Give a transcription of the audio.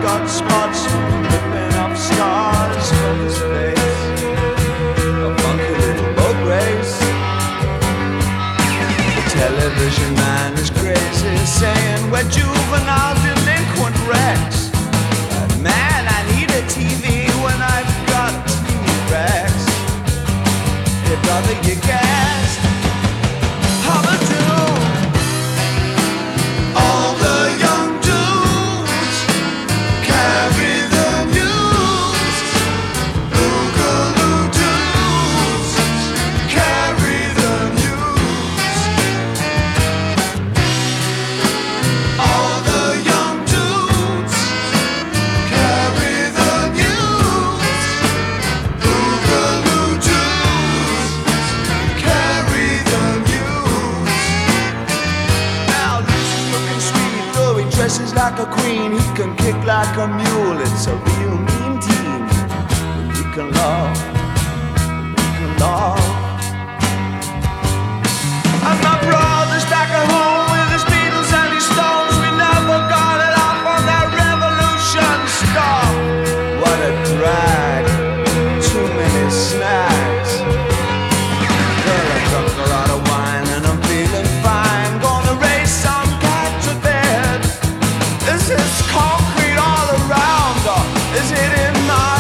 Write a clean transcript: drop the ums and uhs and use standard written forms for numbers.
got spots ripping off scars from his face. A funky little boat race. The television man is crazy, saying we're juvenile delinquent wrecks. But man, I need a TV when I've got T-Rex. Hey brother, you guessed. How to do? All the young dudes carry the news. Boogaloo dudes carry the news. All the young dudes carry the news. Boogaloo dudes carry the news. Now Lucy's looking sweet, though he dresses like a queen. He can kick like a mule. It's a real mean team. We can love, we can love. And my brother's back at home with his Beatles and his Stones. We never got it off on that revolution stuff. What a drag, too many snacks. Girl, I drunk a lot of wine and I'm feeling fine. Gonna race some cat to bed. Is this concrete all around or is it in my